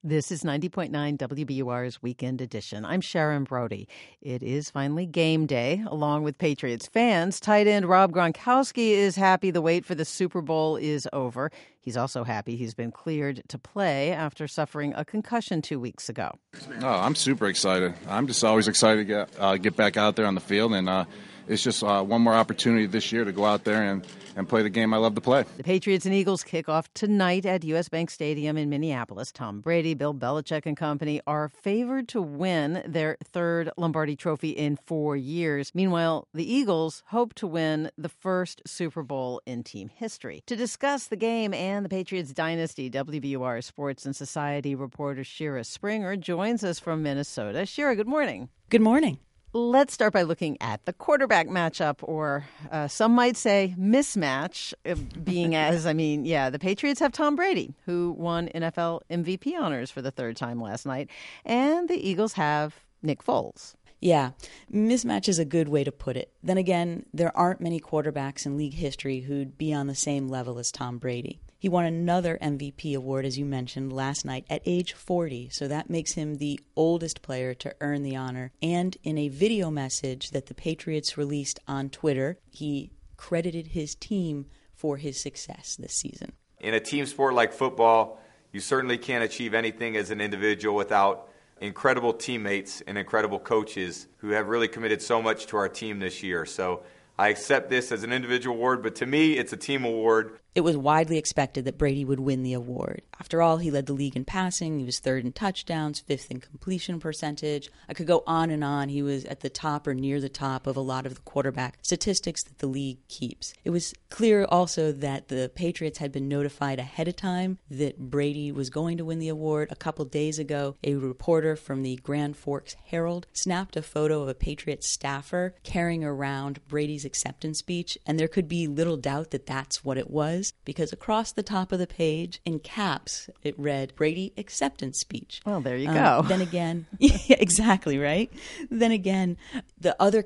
This is 90.9 WBUR's Weekend Edition. I'm Sharon Brody. It is finally game day, along with Patriots fans. Tight end Rob Gronkowski is happy the wait for the Super Bowl is over. He's also happy he's been cleared to play after suffering a concussion 2 weeks ago. Oh, I'm super excited. I'm just always excited to get back out there on the field, and it's just one more opportunity this year to go out there and play the game I love to play. The Patriots and Eagles kick off tonight at U.S. Bank Stadium in Minneapolis. Tom Brady, Bill Belichick and company are favored to win their third Lombardi Trophy in 4 years. Meanwhile, the Eagles hope to win the first Super Bowl in team history. To discuss the game and the Patriots dynasty, WBUR Sports and Society reporter Shira Springer joins us from Minnesota. Shira, good morning. Good morning. Let's start by looking at the quarterback matchup, or some might say mismatch, the Patriots have Tom Brady, who won NFL MVP honors for the third time last night, and the Eagles have Nick Foles. Yeah, mismatch is a good way to put it. Then again, there aren't many quarterbacks in league history who'd be on the same level as Tom Brady. He won another MVP award, as you mentioned, last night at age 40, so that makes him the oldest player to earn the honor. And in a video message that the Patriots released on Twitter, he credited his team for his success this season. In a team sport like football, you certainly can't achieve anything as an individual without incredible teammates and incredible coaches who have really committed so much to our team this year. So I accept this as an individual award, but to me, it's a team award. It was widely expected that Brady would win the award. After all, he led the league in passing. He was third in touchdowns, fifth in completion percentage. I could go on and on. He was at the top or near the top of a lot of the quarterback statistics that the league keeps. It was clear also that the Patriots had been notified ahead of time that Brady was going to win the award. A couple days ago, a reporter from the Grand Forks Herald snapped a photo of a Patriots staffer carrying around Brady's acceptance speech, and there could be little doubt that that's what it was, because across the top of the page, in caps, it read, Brady acceptance speech. Well, there you go. Then again, yeah, exactly, right? Then again, the other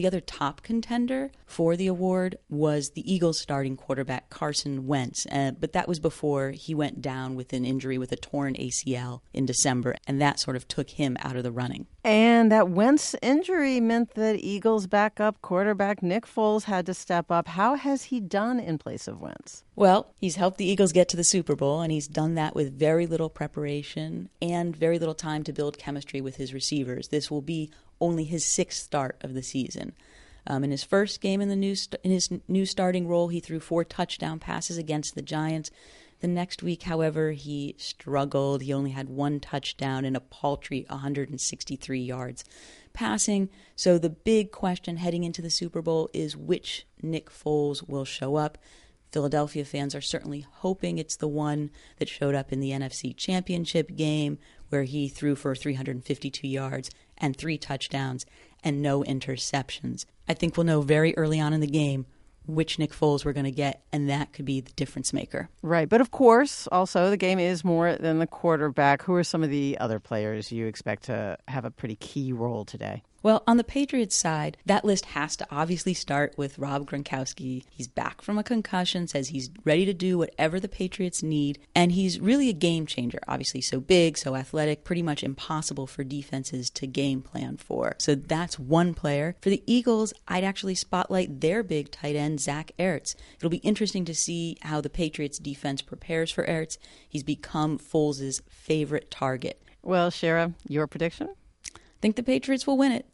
top contender for the award was the Eagles starting quarterback, Carson Wentz. But that was before he went down with an injury with a torn ACL in December, and that sort of took him out of the running. And that Wentz injury meant that Eagles backup quarterback Nick Foles had to step up. How has he done in place of Wentz? Well, he's helped the Eagles get to the Super Bowl, and he's done that with very little preparation and very little time to build chemistry with his receivers. This will be only his sixth start of the season. In his first game in his new starting role, he threw 4 touchdown passes against the Giants. The next week, however, he struggled. He only had 1 touchdown and a paltry 163 yards passing. So the big question heading into the Super Bowl is which Nick Foles will show up. Philadelphia fans are certainly hoping it's the one that showed up in the NFC Championship game, where he threw for 352 yards and 3 touchdowns and no interceptions. I think we'll know very early on in the game which Nick Foles we're going to get, and that could be the difference maker. Right. But of course, also, the game is more than the quarterback. Who are some of the other players you expect to have a pretty key role today? Well, on the Patriots side, that list has to obviously start with Rob Gronkowski. He's back from a concussion, says he's ready to do whatever the Patriots need, and he's really a game changer. Obviously so big, so athletic, pretty much impossible for defenses to game plan for. So that's one player. For the Eagles, I'd actually spotlight their big tight end, Zach Ertz. It'll be interesting to see how the Patriots defense prepares for Ertz. He's become Foles' favorite target. Well, Shira, your prediction? I think the Patriots will win it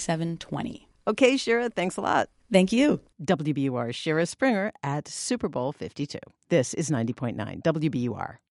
27-20. Okay, Shira, thanks a lot. Thank you. WBUR's Shira Springer at Super Bowl 52. This is 90.9 WBUR.